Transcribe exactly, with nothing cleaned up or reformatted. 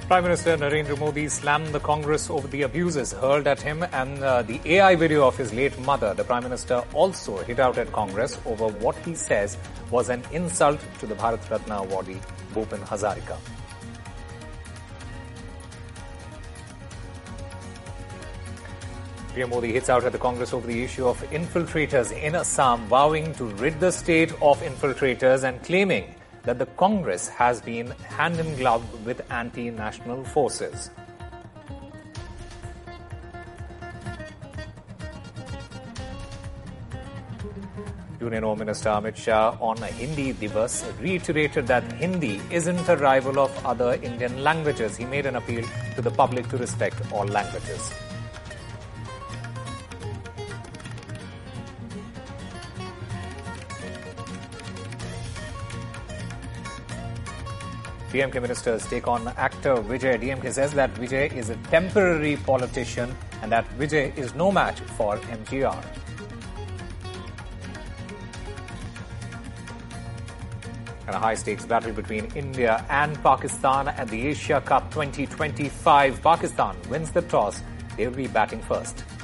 Prime Minister Narendra Modi slammed the Congress over the abuses hurled at him and uh, the A I video of his late mother. The Prime Minister also hit out at Congress over what he says was an insult to the Bharat Ratna awardee, Bhupen Hazarika. P M Modi hits out at the Congress over the issue of infiltrators in Assam, vowing to rid the state of infiltrators and claiming that the Congress has been hand in glove with anti-national forces. Union Home Minister Amit Shah on Hindi Divas reiterated that Hindi isn't a rival of other Indian languages. He made an appeal to the public to respect all languages. D M K ministers take on actor Vijay. D M K says that Vijay is a temporary politician and that Vijay is no match for M G R. And a high-stakes battle between India and Pakistan at the Asia Cup twenty twenty-five. Pakistan wins the toss. They will be batting first.